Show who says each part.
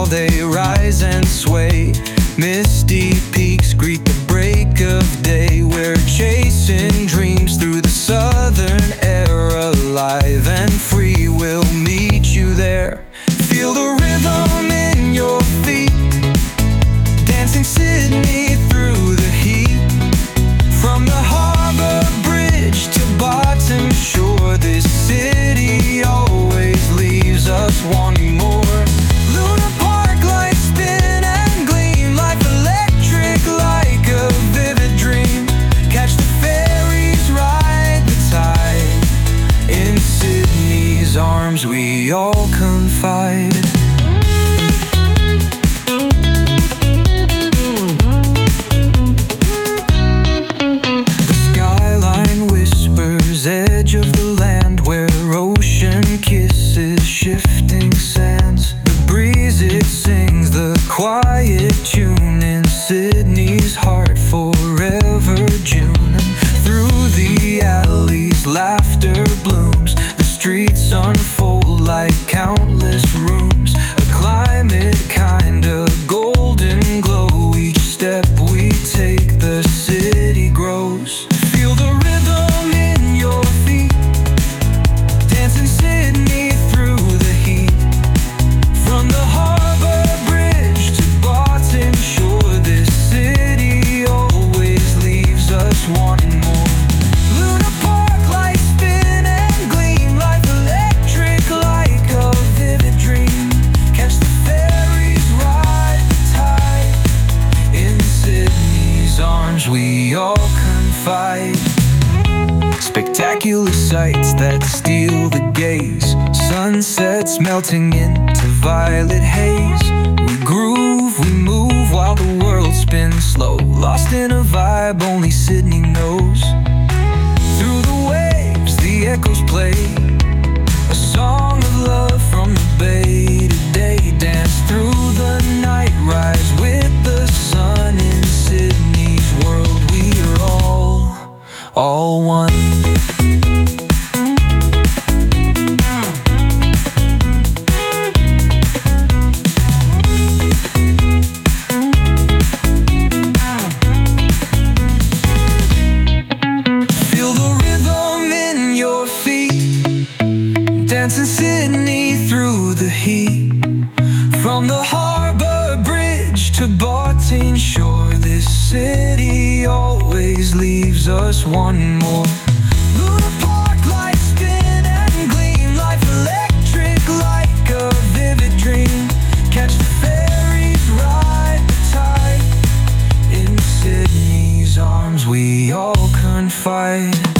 Speaker 1: they rise and sway. Misty peaks greet the break of day. We're chasing dreams through the southern air, alive and free. We'll meet you there. Feel the rhythm in your feet, dancing Sydney through the heat. From the harbor bridge to bottom shore, this city always leaves us wanting more. Luna Park lights spin and gleam, life electric like a vivid dream. Catch the ferries, ride the tide. In Sydney's arms we all confide. Edge of the land where ocean kisses shifting sands. The breeze it sings the quiet tune in Sydney's heart, forever June. Through the alleys laughter blooms, the streets unfold like countless rooms. A climate kinda golden glow, each step we take the city grows. Feel the rhythm in your feet, dancing Sydney through the heat. From the harbor bridge to bottom shore, this city always leaves us wanting more. Luna Park lights spin and gleam, life electric like a vivid dream. Catch the ferries, ride the tide. In Sydney's arms we all confide. Spectacular sights that steal the gaze, sunsets melting into violet haze. We groove, we move while the world spins slow, lost in a vibe only Sydney knows. Through the waves the echoes play, a song of love from the bay to day. Dance through the night, rise with the sun. In Sydney's world we are all one. Dancing Sydney through the heat. From the harbor bridge to Botany shore, this city always leaves us wanting more. Luna Park lights spin and gleam, life electric like a vivid dream. Catch the ferries, ride the tide. In Sydney's arms we all confide.